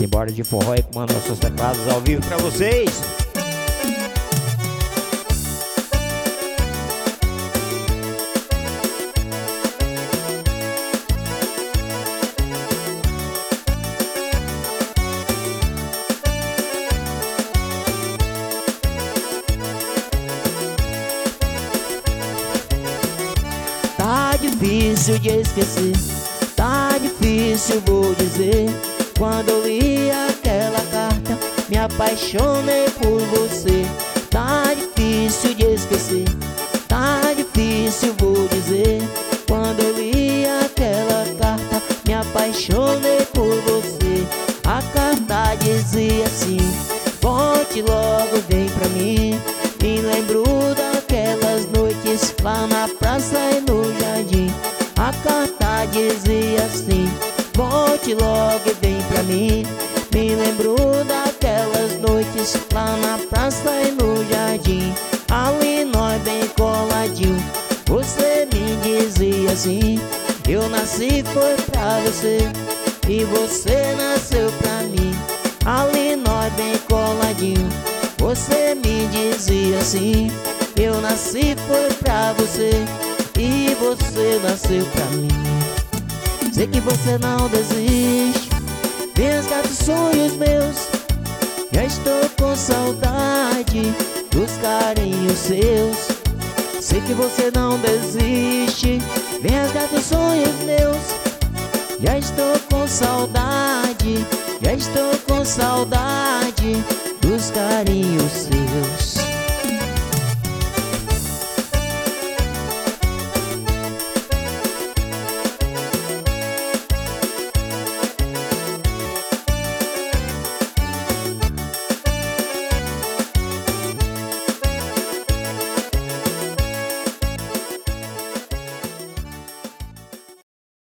Simbora de forró e comandando seus teclados ao vivo pra vocês. Tá difícil de esquecer, tá difícil, vou dizer. Quando eu li aquela carta, me apaixonei por você. Tá difícil de esquecer, tá difícil, vou dizer. Quando eu li aquela carta, me apaixonei por você. A carta dizia assim: volte logo, vem pra mim. Me lembro daquelas noites lá na praça e no jardim. A carta dizia assim: volte logo e vem pra mim. Me lembro daquelas noites lá na praça e no jardim. Ali nós bem coladinho, você me dizia assim: eu nasci foi pra você e você nasceu pra mim. Ali nós bem coladinho, você me dizia assim: eu nasci foi pra você e você nasceu pra mim. Sei que você não desiste, resgata os sonhos meus. Já estou com saudade dos carinhos seus. Sei que você não desiste, resgata os sonhos meus. Já estou com saudade, já estou com saudade dos carinhos